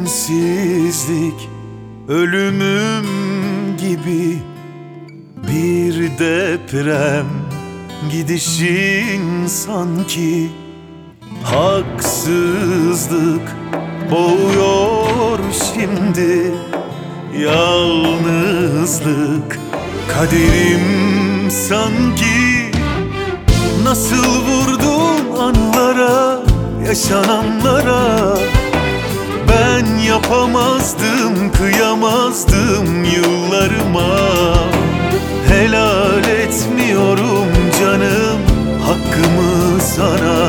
Sensizlik ölümüm gibi, bir deprem gidişin sanki. Haksızlık boğuyor şimdi, yalnızlık kaderim sanki. Nasıl vurdun anılara, yaşananlara. Ben yapamazdım, kıyamazdım yıllarıma. Helal etmiyorum canım hakkımı sana.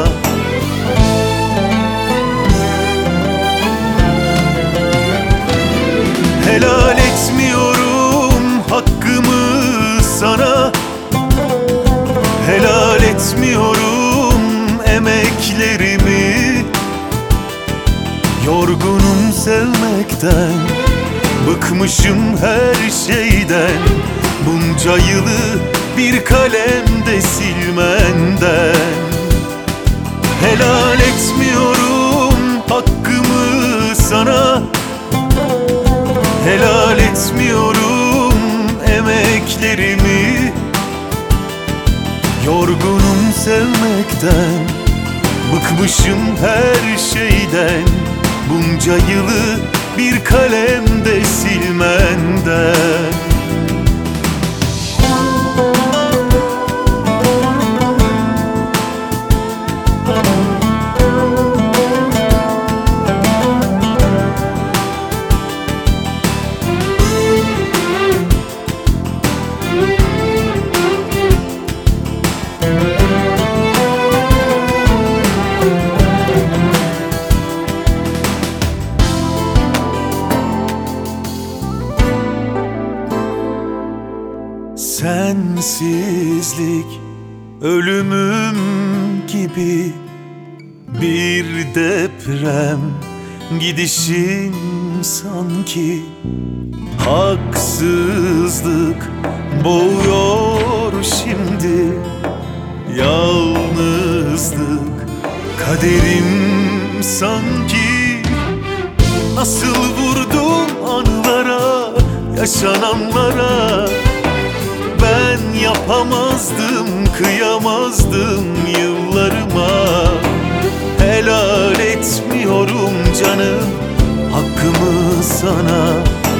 Helal etmiyorum hakkımı sana. Helal etmiyorum emeklerimi. Yorgunum sevmekten, bıkmışım her şeyden. Bunca yılı bir kalemde silmenden. Helal etmiyorum hakkımı sana. Helal etmiyorum emeklerimi. Yorgunum sevmekten, bıkmışım her şeyden. Bunca yılı bir kalemde silmenden. Sensizlik ölümüm gibi, bir deprem gidişin sanki. Haksızlık boğuyor şimdi, yalnızlık kaderim sanki. Nasıl vurdun anılara, yaşananlara. Ben yapamazdım, kıyamazdım yıllarıma. Helal etmiyorum canım hakkımı sana.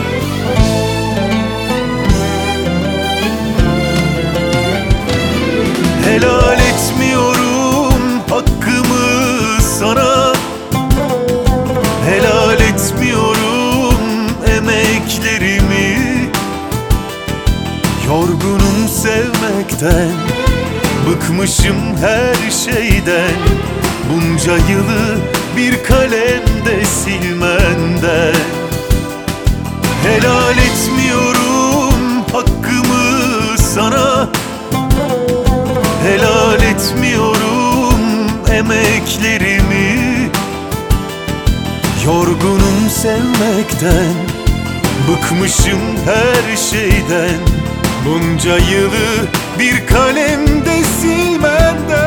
Helal etmiyorum hakkımı sana. Helal etmiyorum emeklerimi. Yorgunum sevmekten, bıkmışım her şeyden. Bunca yılı bir kalemde silmenden. Helal etmiyorum hakkımı sana. Helal etmiyorum emeklerimi. Yorgunum sevmekten, bıkmışım her şeyden. Bunca yılı bir kalemde silmenden.